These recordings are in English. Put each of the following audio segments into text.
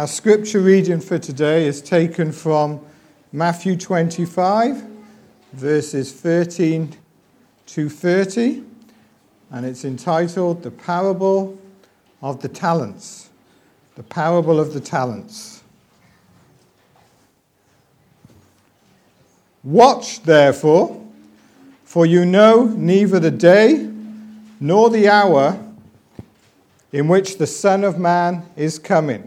scripture reading for today is taken from Matthew 25, verses 13 to 30, and it's entitled The Parable of the Talents. The Parable of the Talents. Watch, therefore, for you know neither the day nor the hour in which the Son of Man is coming.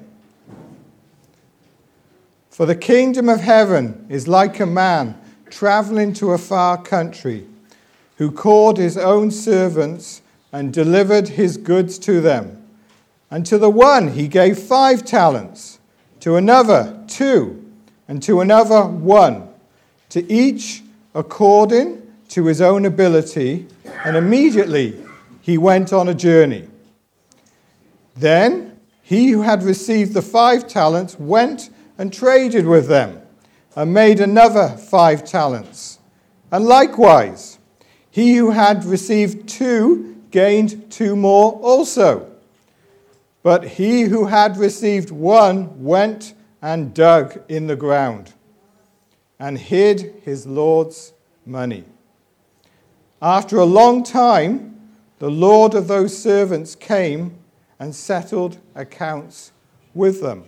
For the kingdom of heaven is like a man traveling to a far country, who called his own servants and delivered his goods to them. And to the one he gave 5 talents, to another 2, and to another 1, to each according to his own ability, and immediately he went on a journey. Then he who had received the 5 talents went and traded with them, and made another 5 talents. And likewise, he who had received 2 gained 2 more also. But he who had received 1 went and dug in the ground, and hid his Lord's money. After a long time, the Lord of those servants came and settled accounts with them.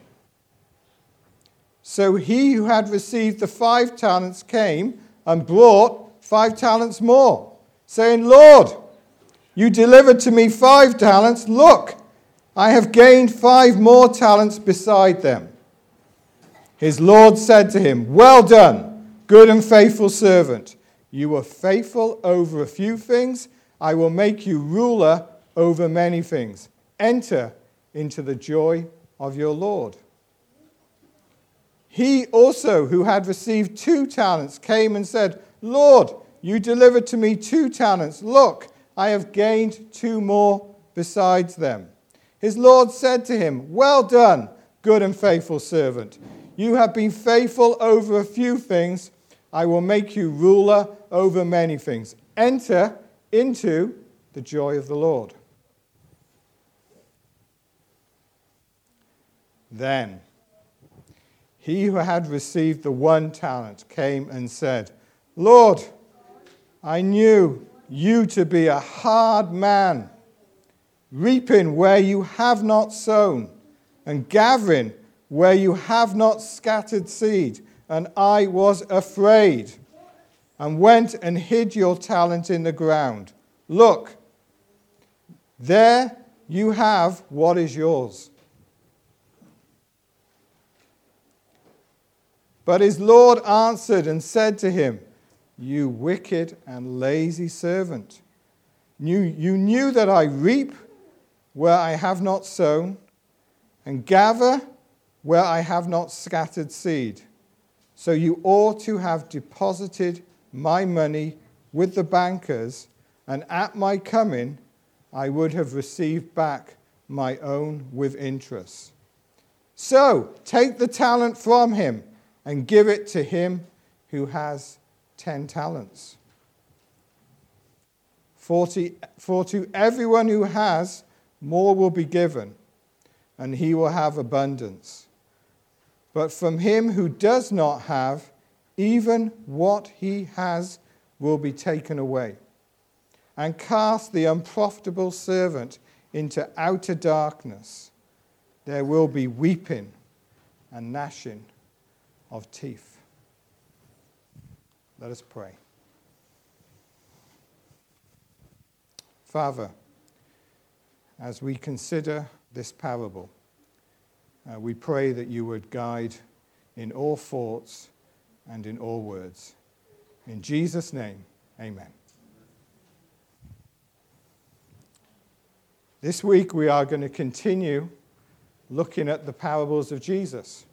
So he who had received the 5 talents came and brought 5 talents more, saying, Lord, you delivered to me 5 talents. Look, I have gained 5 more talents beside them. His Lord said to him, well done, good and faithful servant. You were faithful over a few things. I will make you ruler over many things. Enter into the joy of your Lord. He also, who had received 2 talents, came and said, Lord, you delivered to me 2 talents. Look, I have gained 2 more besides them. His Lord said to him, well done, good and faithful servant. You have been faithful over a few things. I will make you ruler over many things. Enter into the joy of the Lord. Then he who had received the 1 talent came and said, Lord, I knew you to be a hard man, reaping where you have not sown, and gathering where you have not scattered seed. And I was afraid, and went and hid your talent in the ground. Look, there you have what is yours. But his Lord answered and said to him, you wicked and lazy servant. You knew that I reap where I have not sown, and gather where I have not scattered seed. So you ought to have deposited my money with the bankers, and at my coming I would have received back my own with interest. So take the talent from him and give it to him who has 10 talents. For to everyone who has, more will be given, and he will have abundance. But from him who does not have, even what he has will be taken away. And cast the unprofitable servant into outer darkness. There will be weeping and gnashing of teeth. Let us pray. Father, as we consider this parable, we pray that you would guide in all thoughts and in all words. In Jesus' name, amen. This week we are going to continue looking at the parables of Jesus.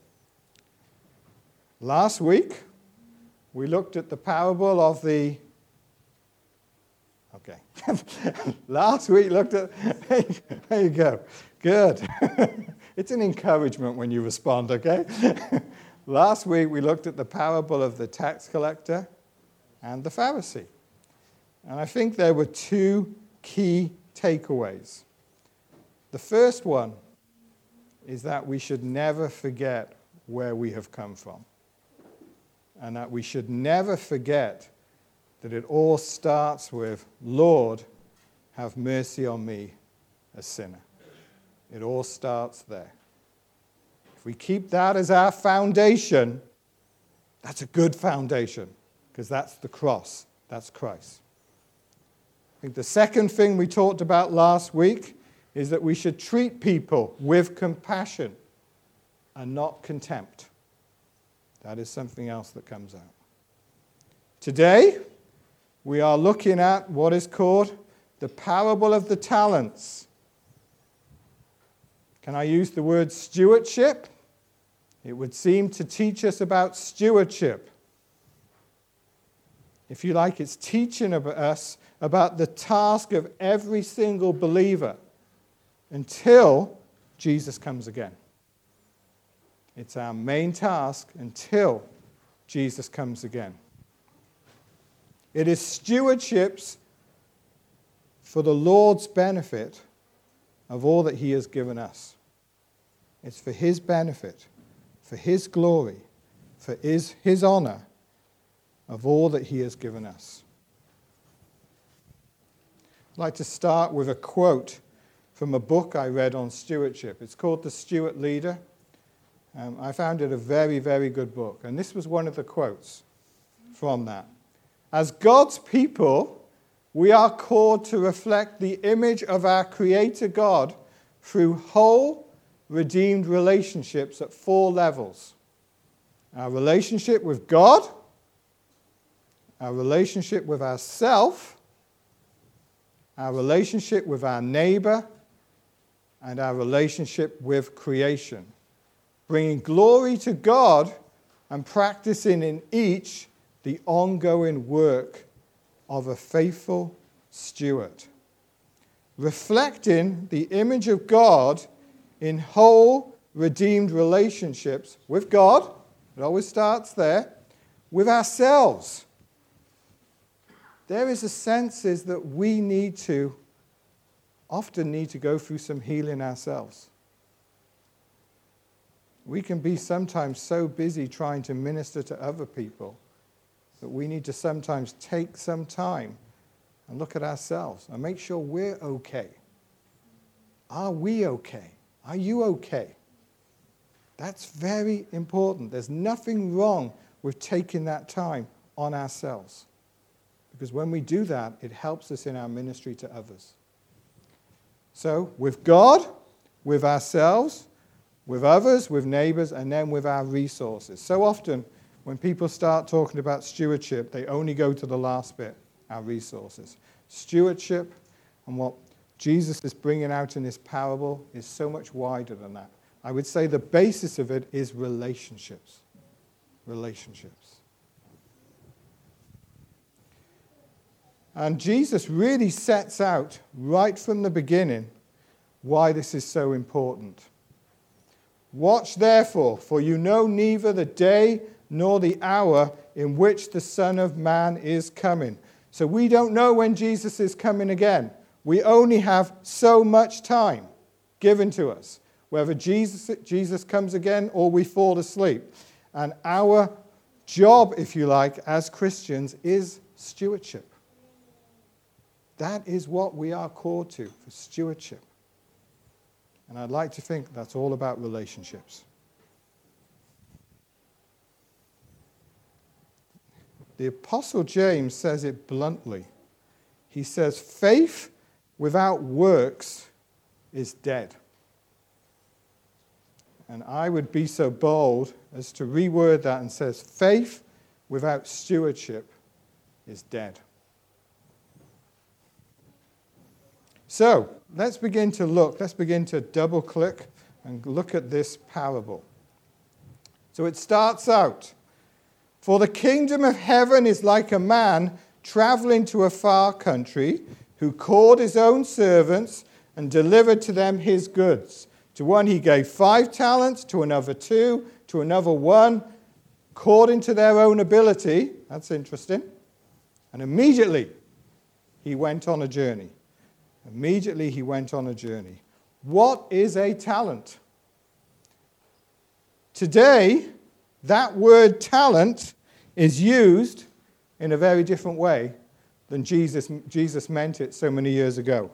Last week we looked at the parable of the... Okay. Last week looked at... There you go. Good. It's an encouragement when you respond, okay? Last week we looked at the parable of the tax collector and the Pharisee. And I think there were 2 key takeaways. The first one is that we should never forget where we have come from. And that we should never forget that it all starts with, Lord, have mercy on me, a sinner. It all starts there. If we keep that as our foundation, that's a good foundation, because that's the cross. That's Christ. I think the second thing we talked about last week is that we should treat people with compassion and not contempt. That is something else that comes out. Today, we are looking at what is called the parable of the talents. Can I use the word stewardship? It would seem to teach us about stewardship. If you like, it's teaching us about the task of every single believer until Jesus comes again. It's our main task until Jesus comes again. It is stewardships for the Lord's benefit of all that he has given us. It's for his benefit, for his glory, for his honor of all that he has given us. I'd like to start with a quote from a book I read on stewardship. It's called The Steward Leader. I found it a very, very good book. And this was one of the quotes from that. As God's people, we are called to reflect the image of our Creator God through whole, redeemed relationships at 4 levels. Our relationship with God, our relationship with ourselves, our relationship with our neighbor, and our relationship with creation. Bringing glory to God and practicing in each the ongoing work of a faithful steward. Reflecting the image of God in whole, redeemed relationships with God, it always starts there, with ourselves. There is a sense is that we often need to go through some healing ourselves. We can be sometimes so busy trying to minister to other people that we need to sometimes take some time and look at ourselves and make sure we're okay. Are we okay? Are you okay? That's very important. There's nothing wrong with taking that time on ourselves. Because when we do that, it helps us in our ministry to others. So, with God, with ourselves, with others, with neighbors, and then with our resources. So often, when people start talking about stewardship, they only go to the last bit, our resources. Stewardship and what Jesus is bringing out in this parable is so much wider than that. I would say the basis of it is relationships. Relationships. And Jesus really sets out right from the beginning why this is so important. Watch therefore, for you know neither the day nor the hour in which the Son of Man is coming. So we don't know when Jesus is coming again. We only have so much time given to us, whether Jesus comes again or we fall asleep. And our job, if you like, as Christians is stewardship. That is what we are called to, for stewardship. And I'd like to think that's all about relationships. The Apostle James says it bluntly. He says, faith without works is dead. And I would be so bold as to reword that and says, faith without stewardship is dead. So, let's begin to double click and look at this parable. So it starts out, for the kingdom of heaven is like a man traveling to a far country who called his own servants and delivered to them his goods. To one he gave 5 talents, to another 2, to another 1, according to their own ability. That's interesting. And immediately he went on a journey. Immediately he went on a journey. What is a talent? Today, that word talent is used in a very different way than Jesus meant it so many years ago.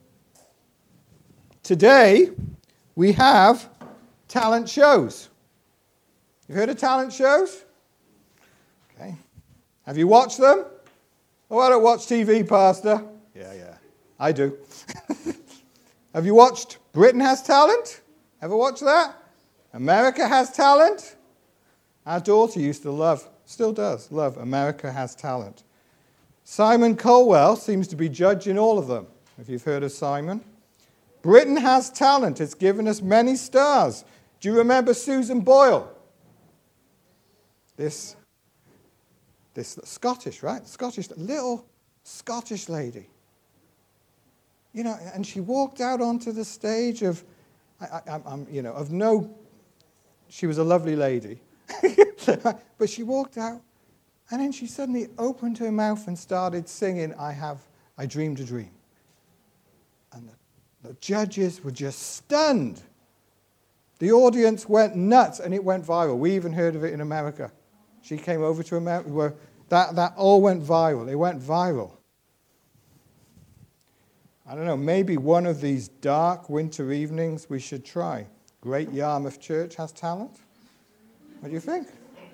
Today, we have talent shows. You've heard of talent shows? Okay. Have you watched them? Oh, I don't watch TV, Pastor. Yeah, I do. Have you watched Britain Has Talent? Ever watch that? America Has Talent? Our daughter used to love, still does, love America Has Talent. Simon Cowell seems to be judging all of them, if you've heard of Simon. Britain Has Talent. It's given us many stars. Do you remember Susan Boyle? This Scottish, right? Little Scottish lady. You know, and she walked out onto the stage she was a lovely lady. But she walked out, and then she suddenly opened her mouth and started singing, I Dreamed a Dream. And the judges were just stunned. The audience went nuts, and it went viral. We even heard of it in America. She came over to America, where that all went viral. It went viral. I don't know, maybe one of these dark winter evenings we should try. Great Yarmouth Church Has Talent. What do you think?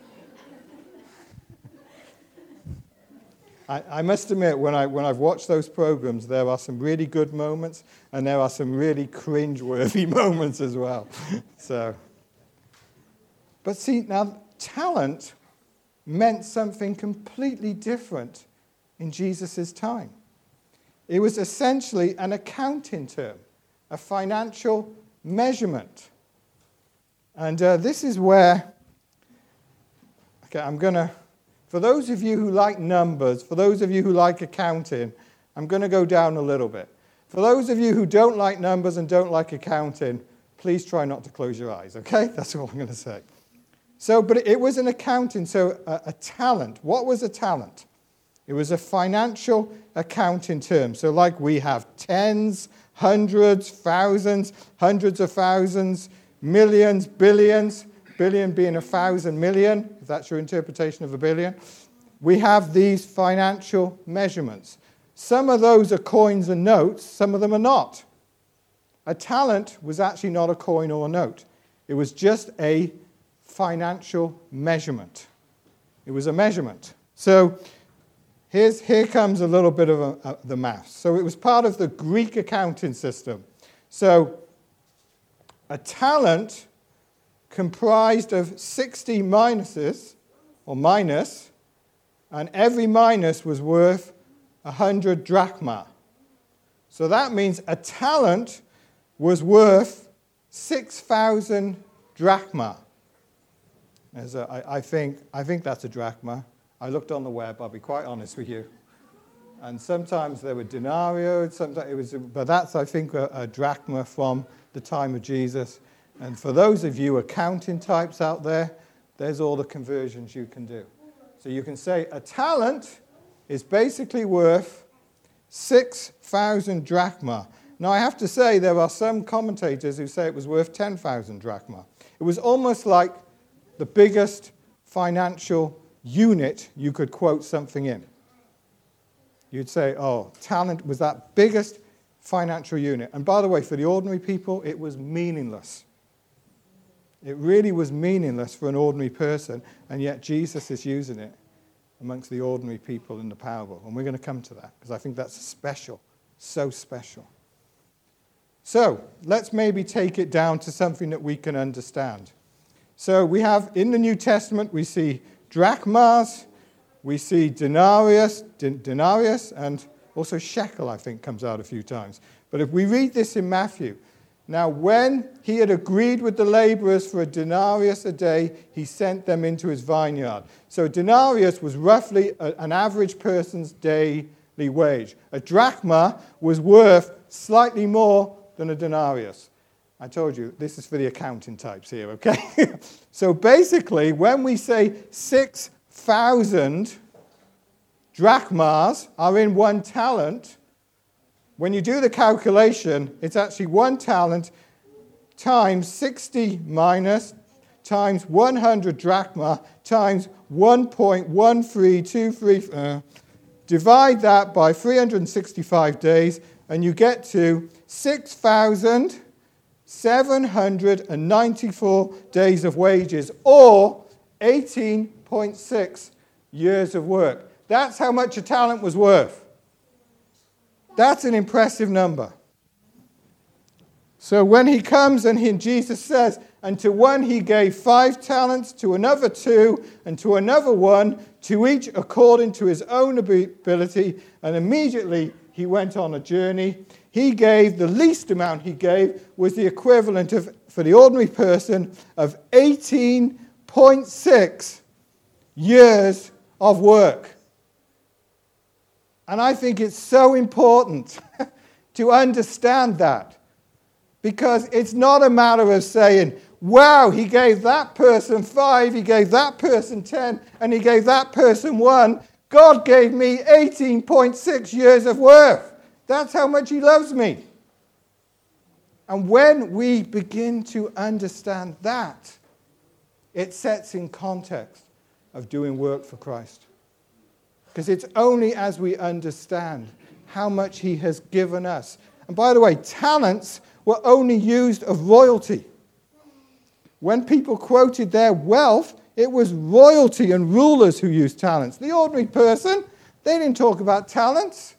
I must admit, when I've watched those programs, there are some really good moments, and there are some really cringe-worthy moments as well. But see, now, talent meant something completely different in Jesus' time. It was essentially an accounting term, a financial measurement. And this is where, for those of you who like numbers, for those of you who like accounting, I'm going to go down a little bit. For those of you who don't like numbers and don't like accounting, please try not to close your eyes, okay? That's all I'm going to say. But it was an accounting, a talent. What was a talent? It was a financial accounting term. So like we have tens, hundreds, thousands, hundreds of thousands, millions, billions, billion being 1,000 million, if that's your interpretation of a billion. We have these financial measurements. Some of those are coins and notes, some of them are not. A talent was actually not a coin or a note. It was just a financial measurement. It was a measurement. So here comes a little bit of the maths. So it was part of the Greek accounting system. So a talent comprised of 60 minuses, or minus, and every minus was worth 100 drachma. So that means a talent was worth 6,000 drachma. I think that's a drachma. I looked on the web, I'll be quite honest with you. And sometimes there were denarii, but that's, I think, a drachma from the time of Jesus. And for those of you accounting types out there, there's all the conversions you can do. So you can say a talent is basically worth 6,000 drachma. Now, I have to say there are some commentators who say it was worth 10,000 drachma. It was almost like the biggest financial unit you could quote something in. You'd say, talent was that biggest financial unit. And by the way, for the ordinary people, it was meaningless. It really was meaningless for an ordinary person, and yet Jesus is using it amongst the ordinary people in the parable. And we're going to come to that, because I think that's special, so special. So, let's maybe take it down to something that we can understand. So we have, in the New Testament, we see drachmas, we see denarius, and also shekel, I think, comes out a few times. But if we read this in Matthew, now when he had agreed with the laborers for a denarius a day, he sent them into his vineyard. So a denarius was roughly an average person's daily wage. A drachma was worth slightly more than a denarius. I told you, this is for the accounting types here, okay? So basically, when we say 6,000 drachmas are in 1 talent, when you do the calculation, it's actually 1 talent times 60 minus times 100 drachma times 1.1323. Divide that by 365 days, and you get to 6,794 days of wages, or 18.6 years of work. That's how much a talent was worth. That's an impressive number. So when he comes and Jesus says, and to one he gave 5 talents, to another 2, and to another 1, to each according to his own ability, and immediately he went on a journey. He gave, the least amount he gave was the equivalent of, for the ordinary person, of 18.6 years of work. And I think it's so important to understand that. Because it's not a matter of saying, wow, he gave that person 5, he gave that person 10, and he gave that person 1. God gave me 18.6 years of worth. That's how much he loves me. And when we begin to understand that, it sets in context of doing work for Christ. Because it's only as we understand how much he has given us. And by the way, talents were only used of royalty. When people quoted their wealth, it was royalty and rulers who used talents. The ordinary person, they didn't talk about talents.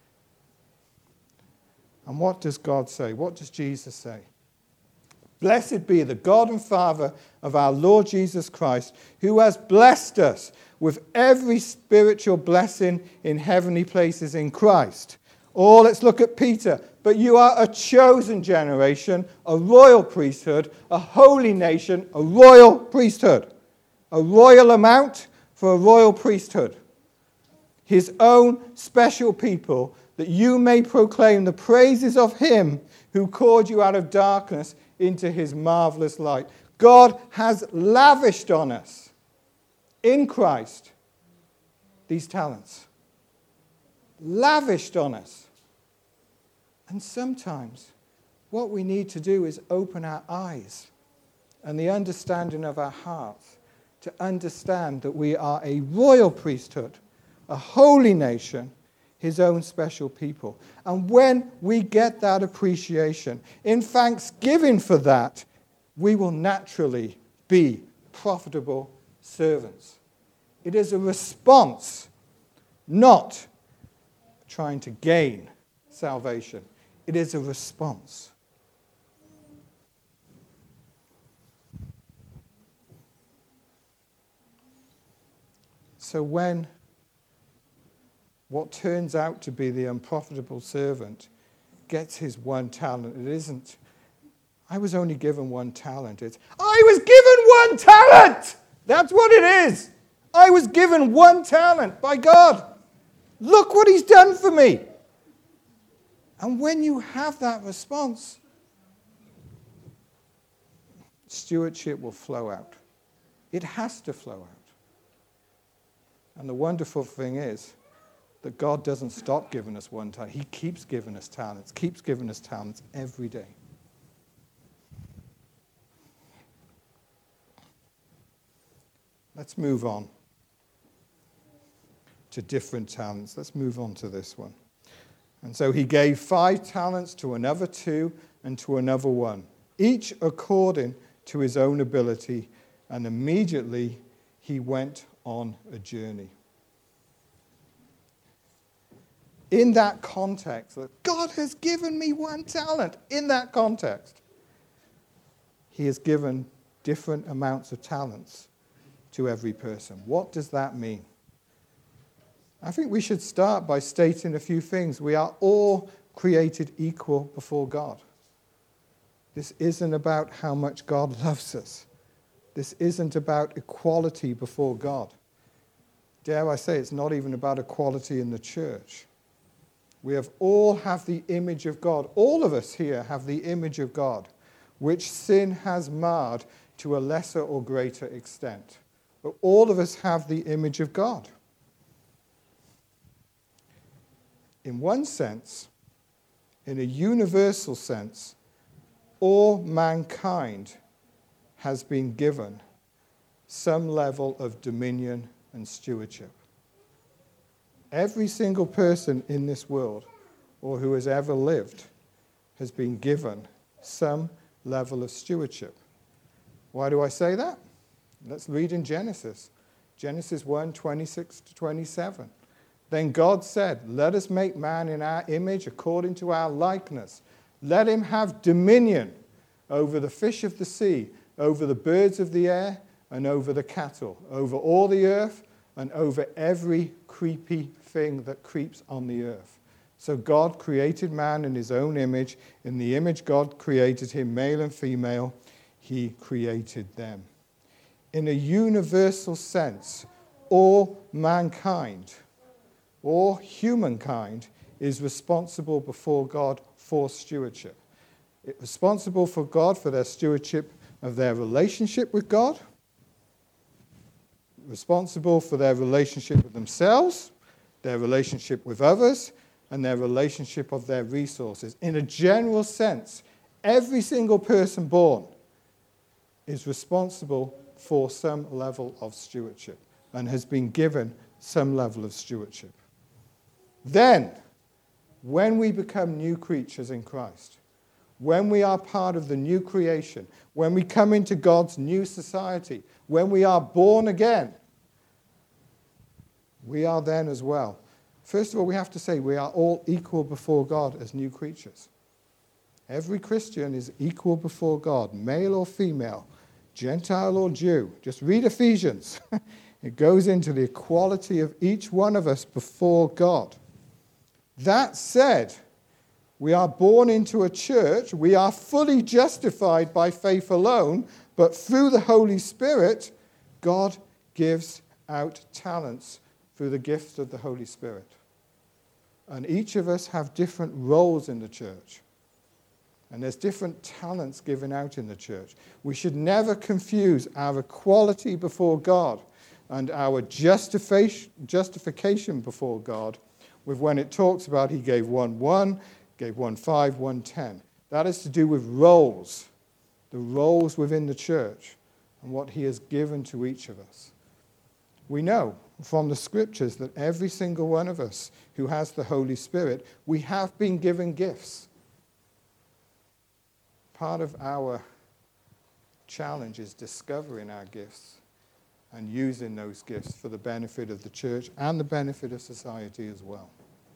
And what does God say? What does Jesus say? Blessed be the God and Father of our Lord Jesus Christ, who has blessed us with every spiritual blessing in heavenly places in Christ. Or let's look at Peter. But you are a chosen generation, a royal priesthood, a holy nation, a royal priesthood. A royal amount for a royal priesthood. His own special people, that you may proclaim the praises of him who called you out of darkness into his marvelous light. God has lavished on us, in Christ, these talents. Lavished on us. And sometimes what we need to do is open our eyes and the understanding of our hearts to understand that we are a royal priesthood, a holy nation, his own special people. And when we get that appreciation, in thanksgiving for that, we will naturally be profitable servants. It is a response, not trying to gain salvation. It is a response. So when what turns out to be the unprofitable servant gets his 1 talent, it isn't, I was only given 1 talent. It's, I was given 1 talent! That's what it is. I was given 1 talent by God. Look what he's done for me. And when you have that response, stewardship will flow out. It has to flow out. And the wonderful thing is that God doesn't stop giving us 1 talent. He keeps giving us talents every day. Let's move on to different talents. Let's move on to this one. And so he gave 5 talents, to another 2, and to another 1, each according to his own ability, and immediately he went on a journey. In that context, that God has given me 1 talent, in that context, he has given different amounts of talents to every person. What does that mean? I think we should start by stating a few things. We are all created equal before God. This isn't about how much God loves us. This isn't about equality before God. Dare I say, it's not even about equality in the church. We all have the image of God. All of us here have the image of God, which sin has marred to a lesser or greater extent. But all of us have the image of God. In one sense, in a universal sense, all mankind has been given some level of dominion and stewardship. Every single person in this world, or who has ever lived, has been given some level of stewardship. Why do I say that? Let's read in Genesis. Genesis 1, 26 to 27. Then God said, let us make man in our image according to our likeness. Let him have dominion over the fish of the sea, over the birds of the air, and over the cattle, over all the earth, and over every creepy thing that creeps on the earth. So God created man in his own image. In the image God created him, male and female, he created them. In a universal sense, all mankind, all humankind, is responsible before God for stewardship. It's responsible for God for their stewardship of their relationship with God, responsible for their relationship with themselves, their relationship with others, and their relationship of their resources. In a general sense, every single person born is responsible for some level of stewardship and has been given some level of stewardship. Then, when we become new creatures in Christ, when we are part of the new creation, when we come into God's new society, when we are born again, we are then as well. First of all, we have to say we are all equal before God as new creatures. Every Christian is equal before God, male or female, Gentile or Jew. Just read Ephesians. It goes into the equality of each one of us before God. That said, we are born into a church. We are fully justified by faith alone, but through the Holy Spirit, God gives out talents through the gift of the Holy Spirit. And each of us have different roles in the church. And there's different talents given out in the church. We should never confuse our equality before God and our justification before God with when it talks about he gave one 1, gave one 5, one 10. That is to do with roles, the roles within the church and what he has given to each of us. We know from the scriptures that every single one of us who has the Holy Spirit, we have been given gifts. Part of our challenge is discovering our gifts and using those gifts for the benefit of the church and the benefit of society as well.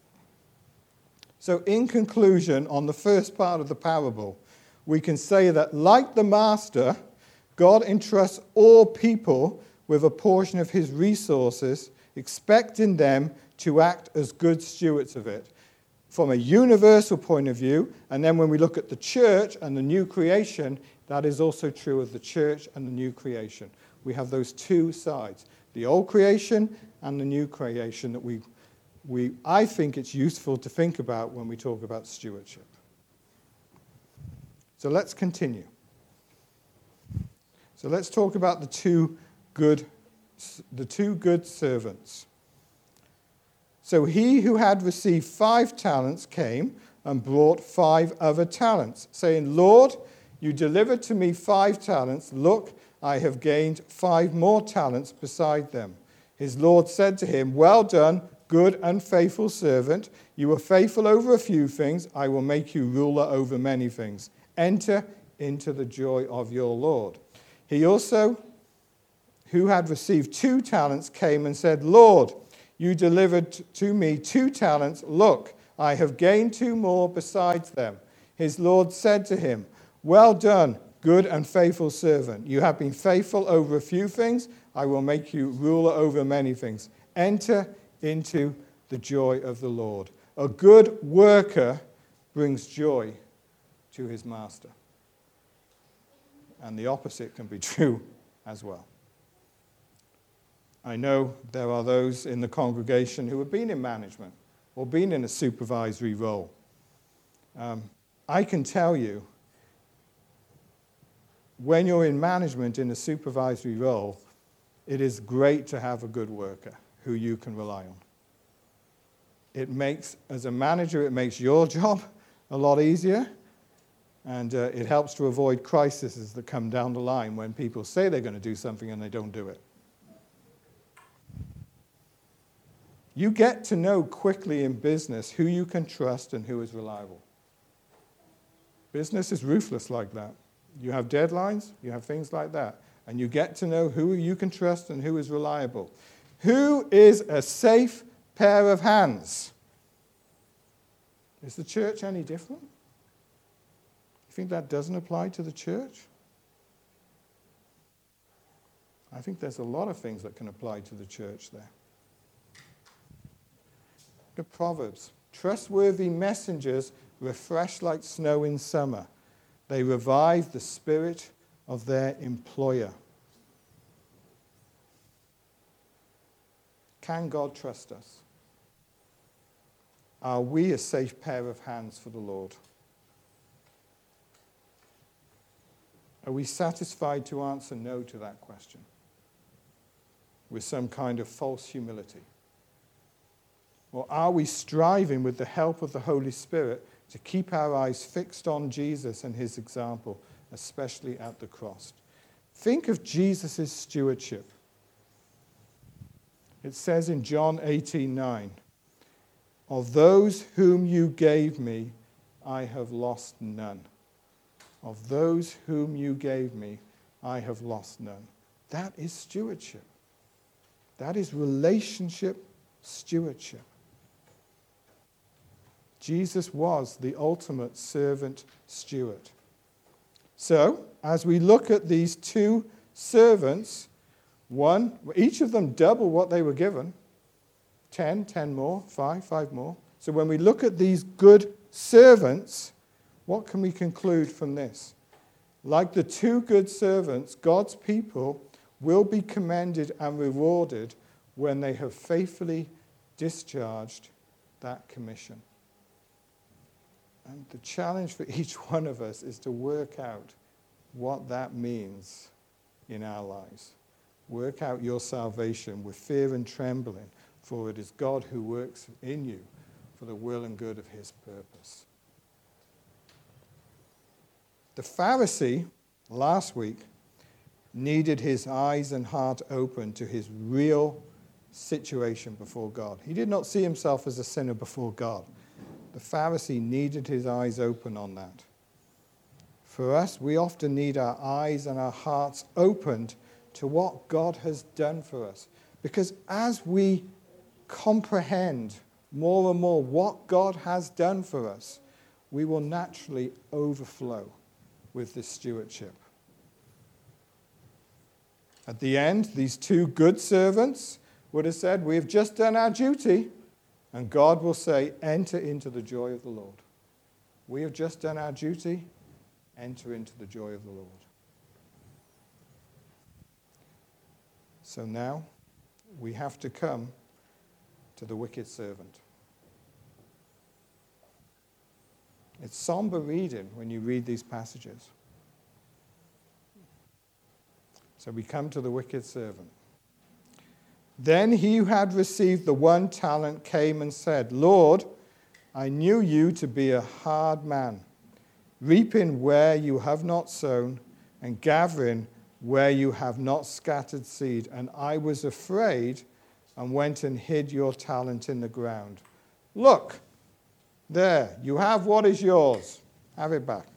So in conclusion, on the first part of the parable, we can say that like the master, God entrusts all people with a portion of his resources, expecting them to act as good stewards of it. From a universal point of view, and then when we look at the church and the new creation, that is also true of the church and the new creation. We have those two sides, the old creation and the new creation that I think it's useful to think about when we talk about stewardship. So let's continue. So let's talk about the two good servants. So he who had received 5 talents came and brought 5 other talents, saying, Lord, you delivered to me 5 talents. Look, I have gained 5 more talents beside them. His Lord said to him, well done, good and faithful servant. You were faithful over a few things. I will make you ruler over many things. Enter into the joy of your Lord. He also, who had received 2 talents, came and said, Lord, you delivered to me 2 talents. Look, I have gained 2 more besides them. His Lord said to him, well done, good and faithful servant. You have been faithful over a few things. I will make you ruler over many things. Enter into the joy of the Lord. A good worker brings joy to his master. And the opposite can be true as well. I know there are those in the congregation who have been in management or been in a supervisory role. I can tell you, when you're in management in a supervisory role, it is great to have a good worker who you can rely on. It makes, as a manager, it makes your job a lot easier. And it helps to avoid crises that come down the line when people say they're going to do something and they don't do it. You get to know quickly in business who you can trust and who is reliable. Business is ruthless like that. You have deadlines, you have things like that. And you get to know who you can trust and who is reliable. Who is a safe pair of hands? Is the church any different? You think that doesn't apply to the church? I think there's a lot of things that can apply to the church there. Look at Proverbs. Trustworthy messengers refresh like snow in summer. They revive the spirit of their employer. Can God trust us? Are we a safe pair of hands for the Lord? Are we satisfied to answer no to that question with some kind of false humility? Or are we striving with the help of the Holy Spirit to keep our eyes fixed on Jesus and his example, especially at the cross? Think of Jesus' stewardship. It says in John 18:9, "Of those whom you gave me, I have lost none." Of those whom you gave me, I have lost none. That is stewardship. That is relationship stewardship. Jesus was the ultimate servant steward. So, as we look at these two servants, each of them double what they were given. 10 more, 5 more. So when we look at these good servants, what can we conclude from this? Like the two good servants, God's people will be commended and rewarded when they have faithfully discharged that commission. And the challenge for each one of us is to work out what that means in our lives. Work out your salvation with fear and trembling, for it is God who works in you for the will and good of his purpose. The Pharisee, last week, needed his eyes and heart open to his real situation before God. He did not see himself as a sinner before God. The Pharisee needed his eyes open on that. For us, we often need our eyes and our hearts opened to what God has done for us. Because as we comprehend more and more what God has done for us, we will naturally overflow with this stewardship. At the end, these two good servants would have said, "We have just done our duty." And God will say, "Enter into the joy of the Lord." We have just done our duty. Enter into the joy of the Lord. So now we have to come to the wicked servant. It's somber reading when you read these passages. So we come to the wicked servant. Then he who had received the 1 talent came and said, "Lord, I knew you to be a hard man, reaping where you have not sown and gathering where you have not scattered seed. And I was afraid and went and hid your talent in the ground. Look, there, you have what is yours. Have it back."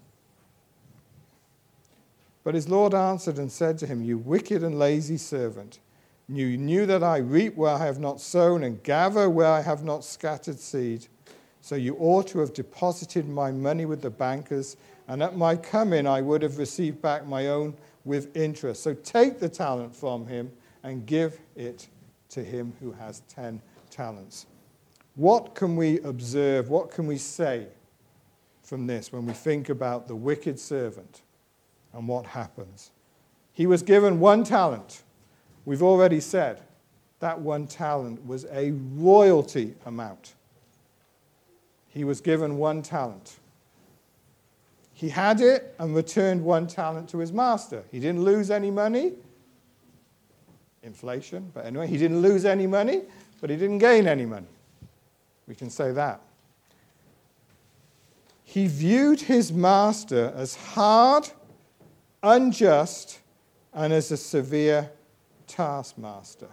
But his Lord answered and said to him, "You wicked and lazy servant, you knew that I reap where I have not sown and gather where I have not scattered seed. So you ought to have deposited my money with the bankers, and at my coming I would have received back my own with interest. So take the talent from him and give it to him who has 10 talents. What can we observe? What can we say from this when we think about the wicked servant and what happens? He was given 1 talent. We've already said that 1 talent was a royalty amount. He was given 1 talent. He had it and returned 1 talent to his master. He didn't lose any money. Inflation, but anyway, he didn't lose any money, but he didn't gain any money. We can say that. he viewed his master as hard, unjust, and as a severe taskmaster.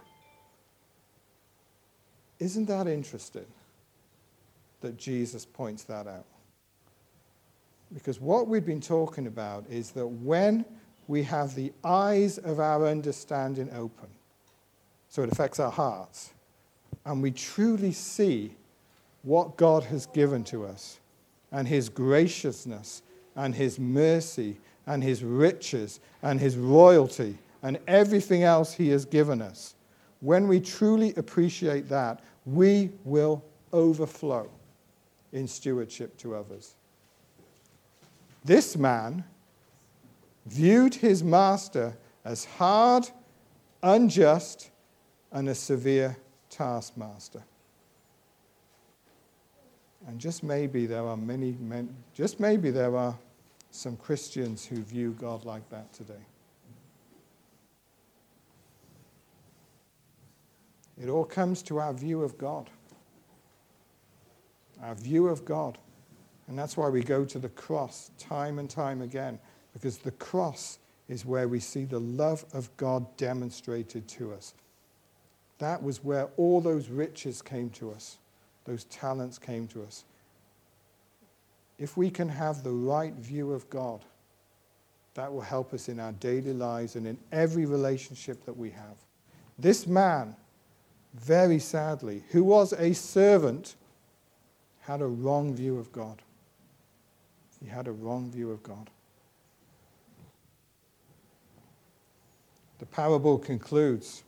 Isn't that interesting that Jesus points that out? Because what we've been talking about is that when we have the eyes of our understanding open, so it affects our hearts, and we truly see what God has given to us, and his graciousness, and his mercy, and his riches, and his royalty, and everything else he has given us, when we truly appreciate that, we will overflow in stewardship to others. This man viewed his master as hard, unjust, and a severe taskmaster. And just maybe there are some Christians who view God like that today. It all comes to our view of God. Our view of God. And that's why we go to the cross time and time again, because the cross is where we see the love of God demonstrated to us. That was where all those riches came to us, those talents came to us. If we can have the right view of God, that will help us in our daily lives and in every relationship that we have. This man, very sadly, who was a servant, had a wrong view of God. He had a wrong view of God. The parable concludes.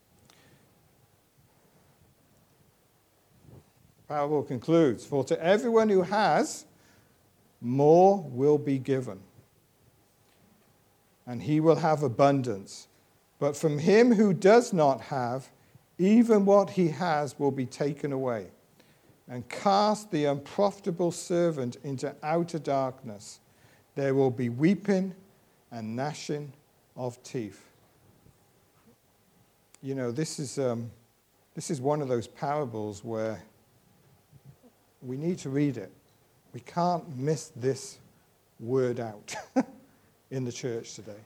For to everyone who has, more will be given, and he will have abundance. But from him who does not have, even what he has will be taken away. And cast the unprofitable servant into outer darkness. There will be weeping and gnashing of teeth. You know, this is one of those parables where we need to read it. We can't miss this word out in the church today.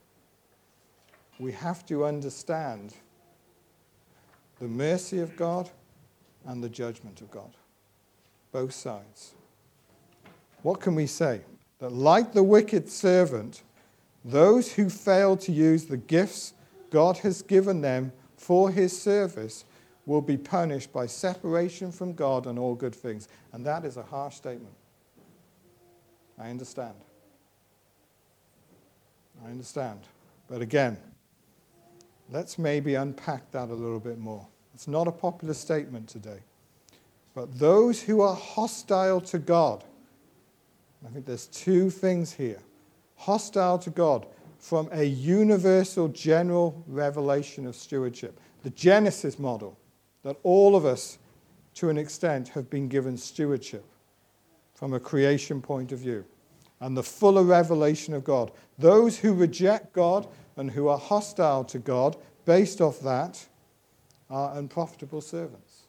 We have to understand the mercy of God and the judgment of God. Both sides. What can we say? That like the wicked servant, those who fail to use the gifts God has given them for his service will be punished by separation from God and all good things. And that is a harsh statement. I understand. But again, let's maybe unpack that a little bit more. It's not a popular statement today. But those who are hostile to God, I think there's two things here. Hostile to God from a universal general revelation of stewardship. The Genesis model, that all of us, to an extent, have been given stewardship from a creation point of view. And the fuller revelation of God. Those who reject God and who are hostile to God, based off that, are unprofitable servants.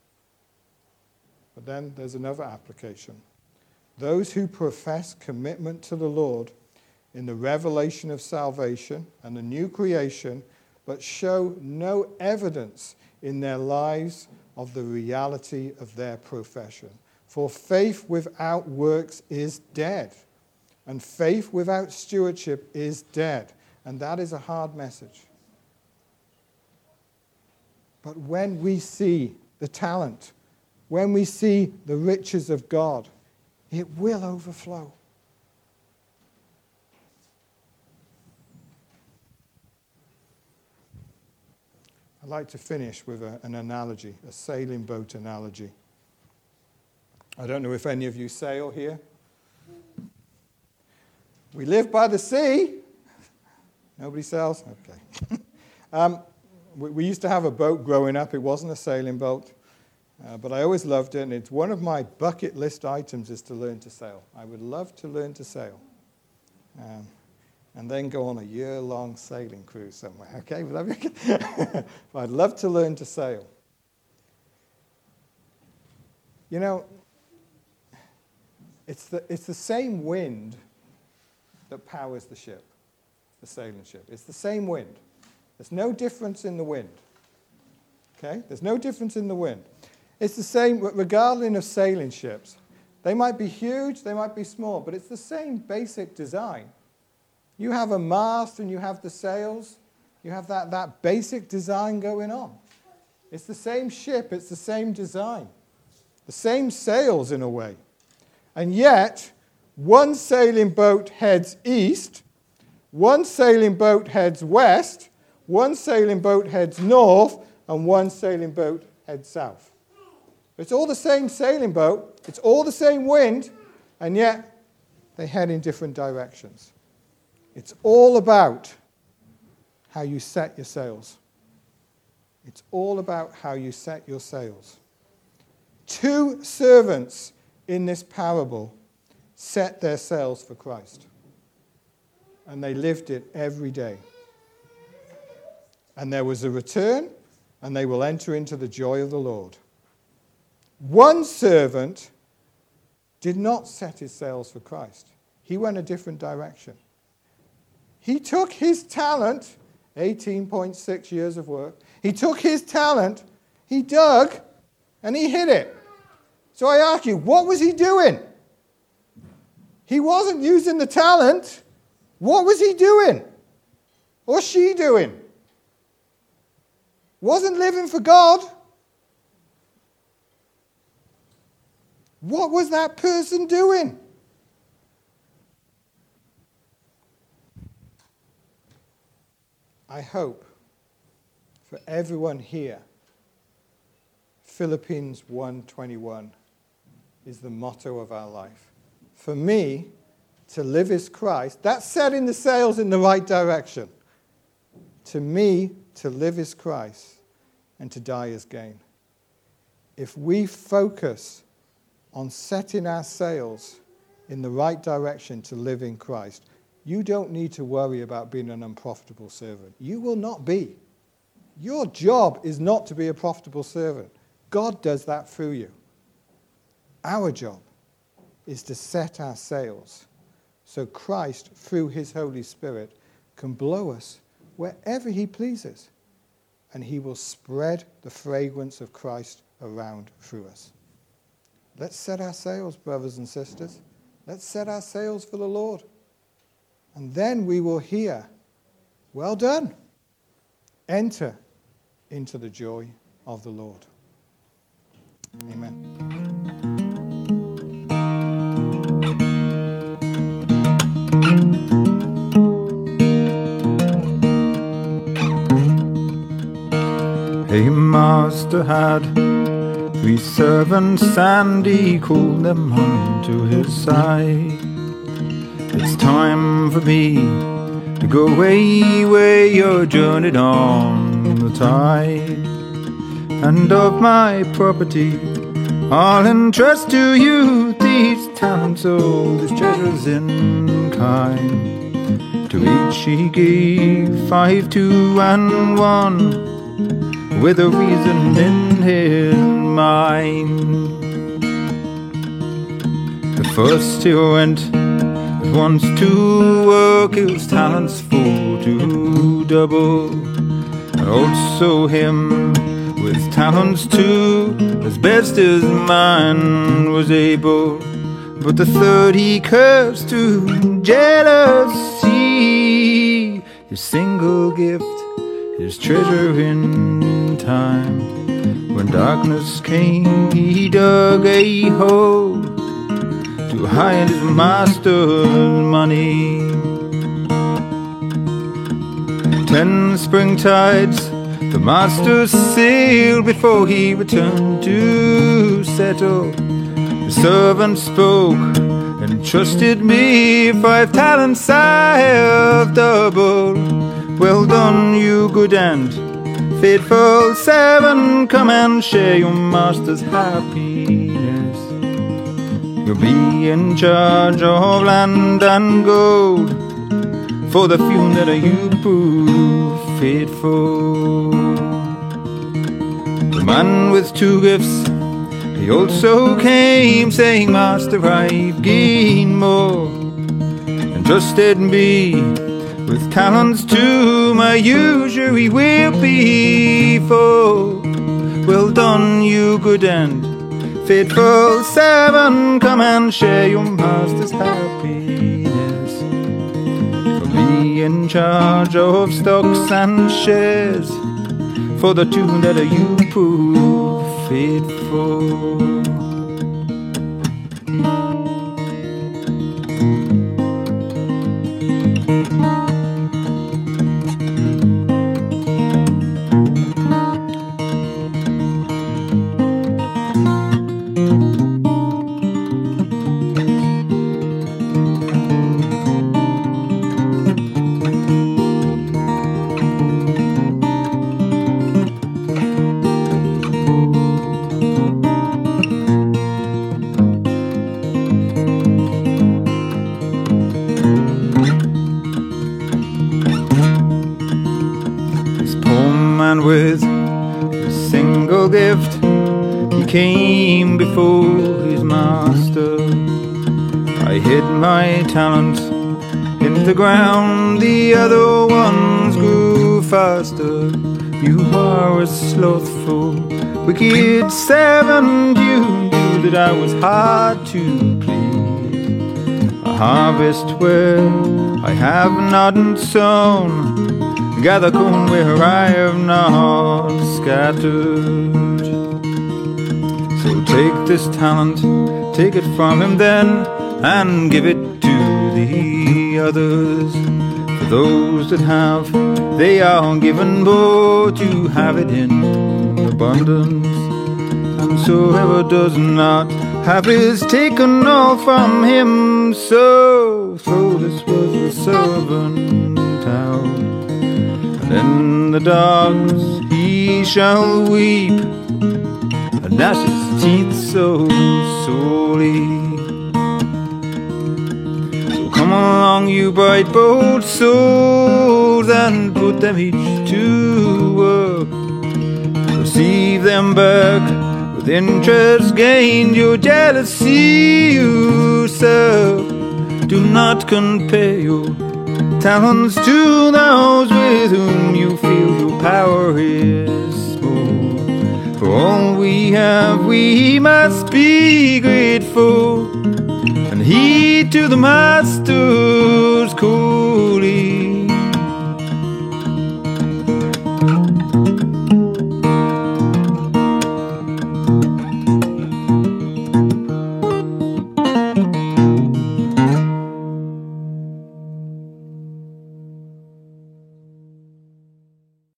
But then there's another application. Those who profess commitment to the Lord in the revelation of salvation and the new creation, but show no evidence in their lives of the reality of their profession. For faith without works is dead, and faith without stewardship is dead. And that is a hard message. But when we see the talent, when we see the riches of God, it will overflow. I'd like to finish with an analogy, a sailing boat analogy. I don't know if any of you sail here. We live by the sea. Nobody sails? Okay. We used to have a boat growing up. It wasn't a sailing boat, but I always loved it, and it's one of my bucket list items is to learn to sail. I would love to learn to sail, and then go on a year-long sailing cruise somewhere. Okay, but I'd love to learn to sail. You know, It's the same wind that powers the ship, the sailing ship. It's the same wind. There's no difference in the wind. Okay? There's no difference in the wind. It's the same, regardless of sailing ships. They might be huge, they might be small, but it's the same basic design. You have a mast and you have the sails. You have that basic design going on. It's the same ship, it's the same design. The same sails in a way. And yet, one sailing boat heads east, one sailing boat heads west, one sailing boat heads north, and one sailing boat heads south. It's all the same sailing boat, it's all the same wind, and yet they head in different directions. It's all about how you set your sails. It's all about how you set your sails. Two servants in this parable set their sails for Christ. And they lived it every day. And there was a return, and they will enter into the joy of the Lord. One servant did not set his sails for Christ. He went a different direction. He took his talent, 18.6 years of work, he took his talent, he dug, and he hid it. So I ask you, what was he doing? He wasn't using the talent. What was he doing? Or she doing? Wasn't living for God. What was that person doing? I hope for everyone here, Philippians 1:21 is the motto of our life. For me, to live is Christ. That's setting the sails in the right direction. To me, to live is Christ, and to die is gain. If we focus on setting our sails in the right direction to live in Christ, you don't need to worry about being an unprofitable servant. You will not be. Your job is not to be a profitable servant. God does that through you. Our job is to set our sails so Christ, through his Holy Spirit, can blow us wherever he pleases. And he will spread the fragrance of Christ around through us. Let's set our sails, brothers and sisters. Let's set our sails for the Lord. And then we will hear, well done. Enter into the joy of the Lord. Amen. A master had 3 servants, and he called them unto his side. It's time for me to go away where you're journeyed on the tide. And of my property I'll entrust to you these talents, all these treasures in kind. To each he gave 5, 2, and 1, with a reason in his mind. The first he went at once to work his talents for to double, and also him with talents too, as best as man was able. But the third he cursed to jealousy, his single gift, his treasure in time. When darkness came, he dug a hole to hide his master's money. 10 spring tides the master sailed before he returned to settle. The servant spoke and trusted me, 5 talents I have doubled. Well done, you good and faithful servant, come and share your master's happiness. You'll be in charge of land and gold, for the few that you prove faithful. The man with 2 gifts He also came saying, Master, I've gained more, entrusted me with talents to my usury will be full. Well done, you good and faithful servant, come and share your master's happiness. For be in charge of stocks and shares, for the two that you prove faithful. And with a single gift he came before his master. I hid my talent in the ground, the other ones grew faster. You are a slothful, wicked servant, you knew that I was hard to please. A harvest where I have not sown, gather corn where I have not scattered. So take this talent, take it from him then, and give it to the others. For those that have, they are given more to have it in abundance. And so whoever does not have is taken all from him. So this was the servant out. In the darkness he shall weep and gnash his teeth so sorely. So come along, you bright bold souls, and put them each to work. Receive them back with interest gained, your jealousy you serve. Do not compare your talents to those with whom you feel your power is more. For all we have we must be grateful, and heed to the master's call.